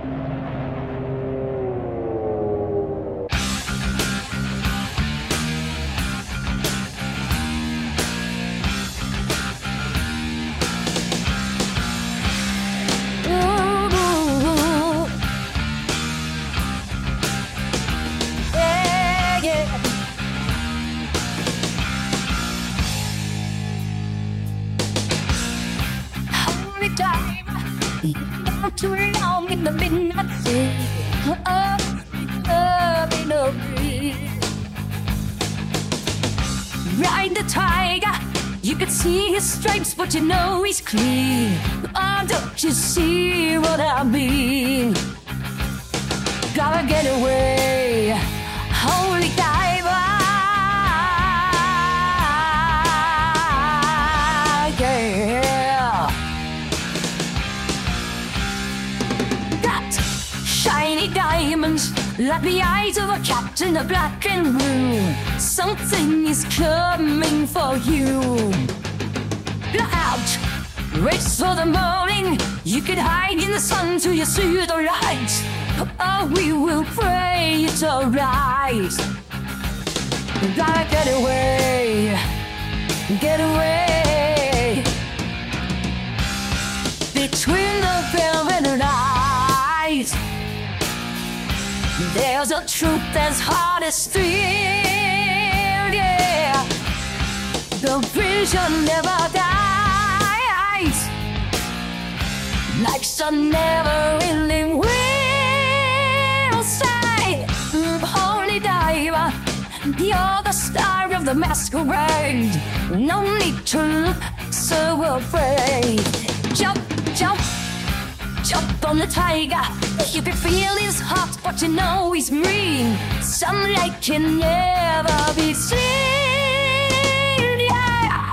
Not too long in the midnight sea. In a breeze. Ride the tiger. You can see his stripes, but you know he's clean. Oh, don't you see what I mean? Gotta get away, holy diver. Yeah. Got shiny diamonds like the eyes of a captain of black and blue. Something is coming for you. Look out, race for the morning. You can hide in the sun till you see the light. Oh, we will pray it's alright. Gotta get away, get away. Between the velvet eyes, there's a truth that's hard as steel, yeah. The vision never dies, like sun never ending will say. Holy diver, you're the star of the masquerade. No need to look so afraid. Jump, jump, jump on the tiger. You can feel his heart, but you know he's mean. Sunlight can never be seen, yeah.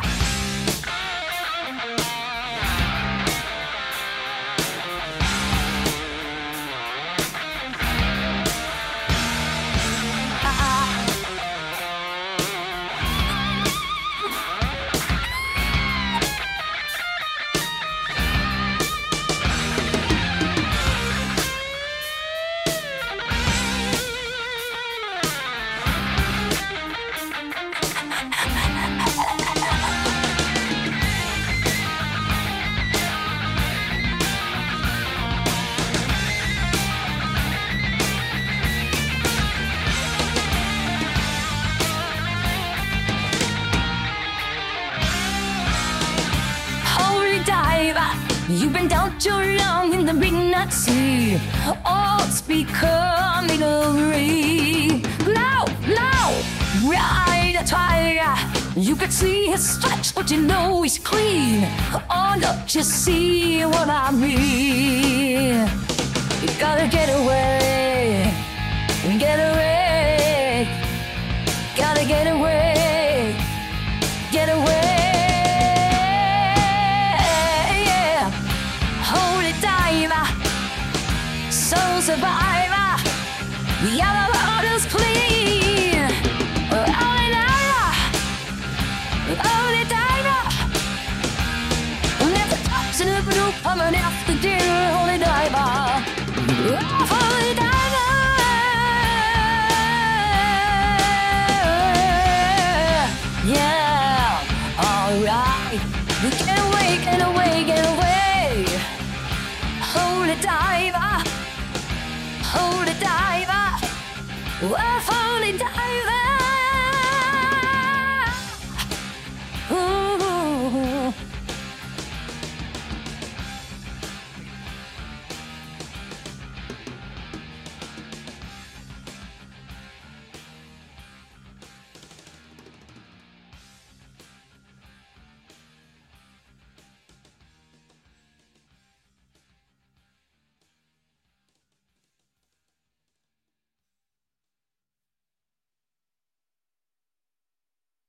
You've been down too long in the midnight sea. Oh, it's becoming a ring. Low, low, ride a tiger. You can see his stripes, but you know he's clean. Oh, don't you see what I mean? You gotta get away, get away. Gotta get away, get away. Soul survivor, the other water's clean. Only diver, only diver. Never talks in the blue, coming after dear. Holy diver, holy diver. Yeah, alright. Get away, get away, get away. Holy diver. Holy diver, oh, holy diver.